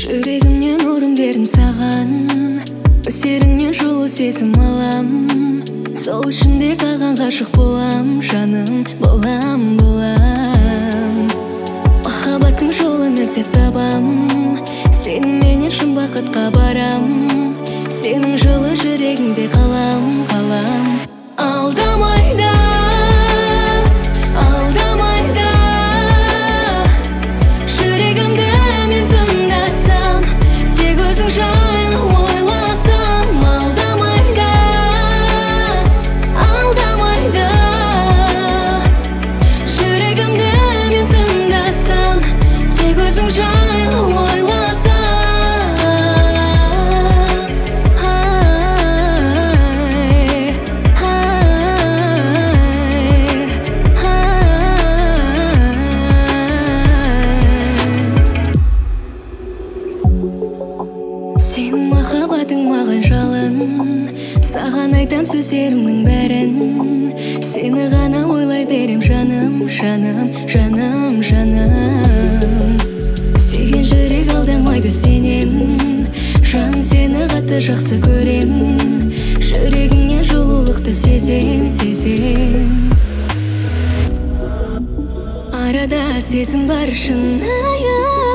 Жүрегімнен орын бердім саған, өстеріңнен жылу сезім алам. Сол үшін де саған ғашық болам, жаным, болам. Махаббаттың жолын іздеп табам, сеніменен шын бақытқа барам. Сенің жылы жүрегіңде қалам. Алдамайда, жүрегімді мен тыңдасам, тек өзің жайлы ойласам. Алдамайда, жүрегімді мен тыңдасам, тек өзің жайлы ойласам. Сенің махаббатың маған жалын, саған айтам сөздерімнің бәрін. Сені ғана ойлай берем жаным. Сүйген жүрек алдамайды сенем, жан сені қатты жақсы көрем. Жүрегіңнен жылулықты сезем. Арада сезім бар шынайы.